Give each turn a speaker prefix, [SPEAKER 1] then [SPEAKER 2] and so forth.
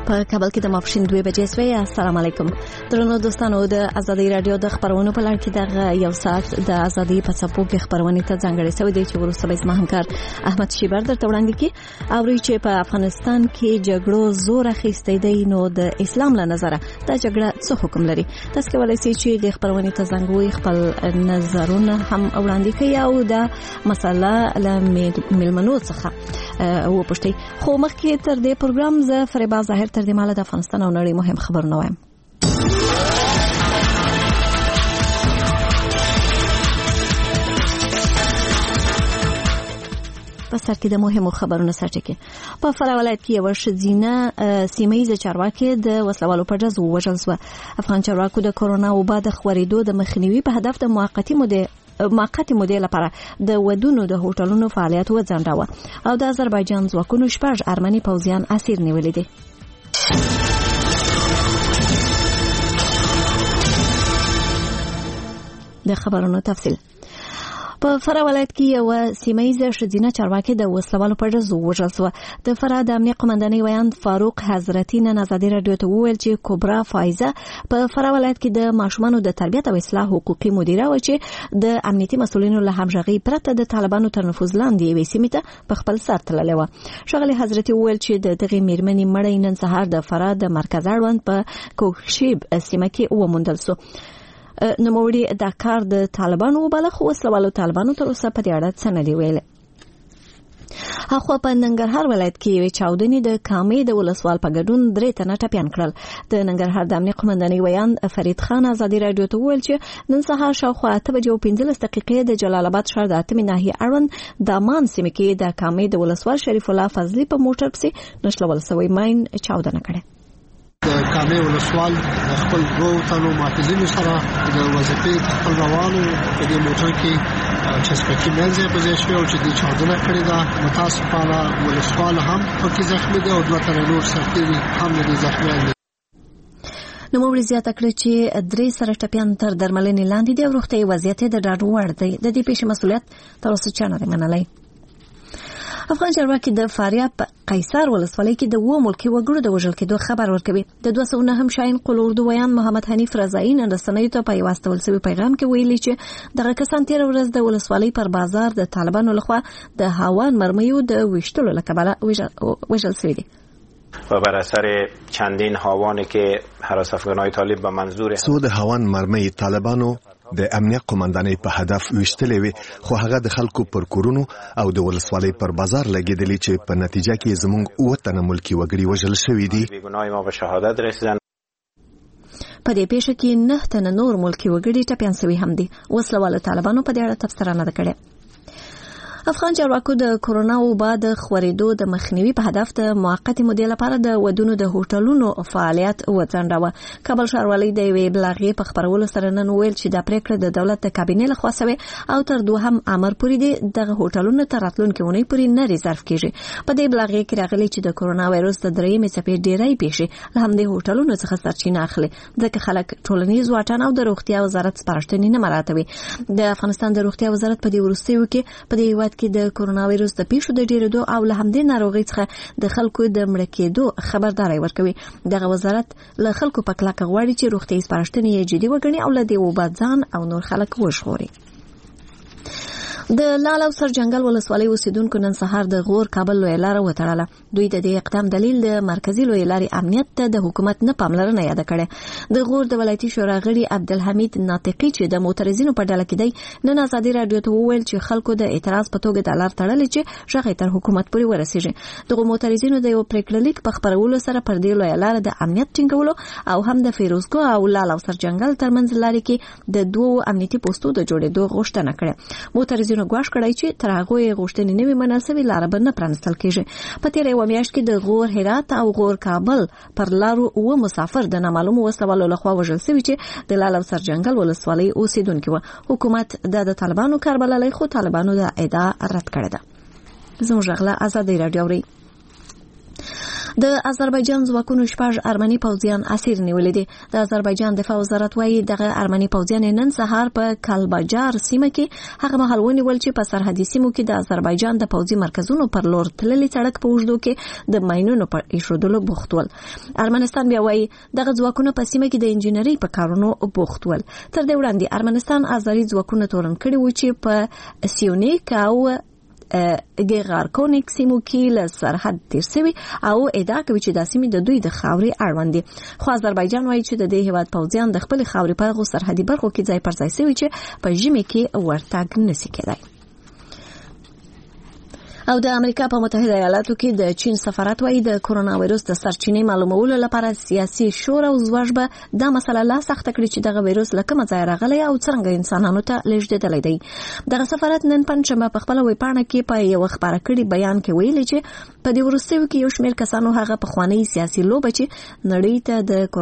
[SPEAKER 1] په کابل کې د ماپښین 2 بجې سوی. السلام علیکم درنو دوستانو. د ازادي رادیو د خبرونو په لړ کې دغه یو ساعت د ازادي په څپو کې خبرونه ته ځانګړې شوې دي چې وروسته به زما همکار احمد شیبر درته وړاندې کړي. اوري چې په افغانستان کې جګړو زور اخیستی دی، نو د اسلام له نظره دا جګړه څه حکم لري؟ تاسو کولای شئ چې د خبرونې ته زنګوي خپل نظرونه هم وړاندې کړئ او دا مسله له ملمنو څخه وپوښتئ. خو مخکې تر دې پروګرام زه فریبا ظاهر تر دې ماله د افغانستان او نړۍ مهم خبرونه وایم. په سر کې د مهمو خبرونو سرچینه په فراه ولایت کې یو ښځینه سیمه‌یزه چارواکي د وسلوالو په ډز ووژل شو. افغان چارواکو د کورونا وبا د خورېدو د مخنیوي په هدف د موقتی مودې لپاره د ودونو د هوټلونو فعالیت وځنډاوه او د آذربایجان ځواکونو شپږ ارمني پوځیان اسیر نیولي دي. د خبرونو تفصیل. په فراه ولایت کې یو سیمه‌یزه ښځینه چارواکي د وسلوالو په ډز ووژل شو. د فراه د امنیت قومندانۍ ویاند فاروق حضرتي نن ازادي رادیو ته وویل چې کبرا فایزه په فراه ولایت کې د ماشومانو د تربیت او اصلاح حقوقي مدیره و چې د امنیتي مسؤلینو له همغږۍ پرته د طالبانو تر نفوذ لاندې یوې سیمې ته په خپل سر تللې و. ښاغلي حضرتي وویل چې دغه میرمنې مړی نن سهار د فراه د مرکز اړوند په کوکشیب سیمه کې وموندل شو. نوموړي دا کار د طالبانو وباله، خو وسلوالو طالبانو تر اوسه په دې اړه څه نه دی ویلي. هغه په ننګرهار ولایت کې یو چاودنې د کامې د ولسوال په ګډون 3 تنه ټپيان کړل. د ننګرهار د امنیت قومندانۍ ویاند فرید خان ازادي رادیو ته وویل چې نن سهار شاوخوا 8:15 د جلال آباد ښار د 8 ناحیه اړوند د مان سیمه کې د کامې د ولسوال شریف الله فضلی په موټر پسې نشلول شوی ماین چاودنه کړه.
[SPEAKER 2] د کامې ولسوال خپل دوه تنو محافظینو سره د وظیفې خپل روانو په دې موټر کې چسپکی منځه په ځای شو چې د چاودنه کړې ده. متاسفانه ولسوال هم پکې زخمی دی او دوه تر نور سرتیري هم د زخمی دي.
[SPEAKER 1] نو موږ زیاته کړ چې 3 سره ټپيان تر درملنې لاندې دي او روغتي وضعیت د ډاډ وړ دی. د دې پیښې مسؤلیت تر اوسه چا نه منلی. افغان چارواکي د فاریاب قیصر ولسوالۍ کې د ملکي وګړو د وژل کېدو خبر ورکوي. د 209 شاهین قلوردو ویان محمد حنیف رضایی نن رسنیو ته په یو واستول شوی پیغام کې ویلي چې دغه کسان تیر ورځ د ولسوالۍ پر بازار د طالبانو لخوا د هاوان مرمیو د وشتلو لکبله وژل شوی دي.
[SPEAKER 3] و بر اثر چندین هاوانی که هراس افغانهای طالب به منظور
[SPEAKER 4] سود هاوان مرمی طالبانو د امنیت قومندانۍ په هدف وشتلې وي، خو هغه د خلکو پر کورونو او د ولسوالۍ پر بازار لګیدلې چې په نتیجه کې زموږ 9 تنه ملکی وګړي وژل شوي دي.
[SPEAKER 3] بیگناه ما به شهادت رسیدن.
[SPEAKER 1] په دې پیښه کې 9 تنه نور ملکی وګړي ټپيان شوي هم دي. وسلوال طالبانو په دې اړه تبصره نه کړې. افغان چارواکو د کورونا وبا د خورېدو د مخنیوي په هدف د موقتی مودې لپاره د ودونو د هوټلونو فعالیت وځنډاوه. کابل ښاروالۍ د یوې بلاغې په خبرولو سره نن ویل چې دا پریکړه د دولت د کابینې لخوا شوې او تر دوهم امر پورې دغه هوټلونو تر راتلونکي اونۍ پورې نه ریزرف کیږي. په دې بلاغې کې راغلي چې د کورونا وایروس د 3مې څپې ډېرې پیښې له همدې هوټلونو څخه سرچینه اخلي، ځکه خلک ټولنیز واټن او د روغتیا وزارت سپارښتنې نه مراعاتوي. د افغانستان د روغتیا وزارت په دې وروستیو کې په دې وخت کې د کورونا وایروس د پیښو د ډیرېدو او له همدې ناروغۍ څخه د خلکو د مړه کېدو خبرداري ورکوي. دغه وزارت له خلکو په کلکه غواړي چې روغتیايي سپارښتنې یې جدي وګڼي او له دې وبا ځان او نور خلک وژغوري. د لال او سر جنگل ولسوالۍ اوسیدونکو نن سهار د غور کابل لوی لار وتړله. دوی د دې اقدام دلیل د مرکزی لوی لارې امنیت ته د حکومت نه پاملرنه یاد کړه. د غور د ولایتي شورا غړي عبدالحمید ناطقي چې د موټریزینو په ډله کې دی نن ازادي رادیو ته وویل چې خلکو د اعتراض په توګه د لار تړلې چې ژغې تر حکومت پورې ورسیږي. دغه موټریزینو د یو پریکړه لیک په خبرولو سره پر دې لوی لار د امنیت ټینګولو او هم د فیروزګو او لال او سر جنگل ترمنځ لارې کې د 2 امنیتي پوسټو د جوړېدو غوښتنه کړه. موټریزینو ګواښ کړی چې تر هغه غوښتنې نوې مناسبې لار به نه پرانستل کېږي. په تیرې یوه میاشت کې د غور هرات او غور کابل پر لارو 9 مسافر د نامعلومو وسلوالو لخوا وژل شوي چې د لال او سر جنگل ولسوالۍ اوسیدونکي وو. حکومت د طالبانو کار بللی، خو طالبانو د ادعا رد کړې ده. زموږ غلا ازادي رادیو د آذربایجان ځواکونو شپږ ارمني پوځیان اسیر نیولي دي. د آذربایجان دفاع وزارت وايي دغه ارمني پوځیان نن سهار په کالباجار سیمه کې هغه مهال ونیول چې په سرحدي سیمو کې د آذربایجان د پوځي مرکزونو پر لور تللي سړک په اوږدو کې د ماینونو پر ایښودلو بوخت ول. ارمنستان بیا وايي دغه ځواکونه په سیمه کې د انجنیري په کارونو بوخت ول. تر دې وړاندې ارمنستان آذري ځواکونه تورن کړي و چې په سیونیک او ګیغارکونیک سیمو کې له سرحد تیر شوي او ادعا کوي چې دا سیمې د دوی د خاورې اړوند دي. خو آذربایجان وايي چې د دې هیواد پوځیان د خپل خاورې په هغو سرحدي برخو کې ځای پر ځای شوي چې په ژمي کې ورتګ نشي کېدای. او د امریکا په متحده ایالاتو کې د چین سفارت وايي د کرونا وایروس د سرچینې معلومولو لپاره سیاسي شور او زوج به دا مسله لا سخت کړي چې دغه وایروس له کومه ځای راغلی او څنګه انسانانو ته لیږدېدلی دی. دغه سفارت نن پنځشنبه په خپله ویبپاڼه کې په یو خپاره کړي بیان کې ویلي چې په دې وروستیو کې یو شمېر کسانو هغه پخوانۍ سیاسي لوبه چې نړۍ ته د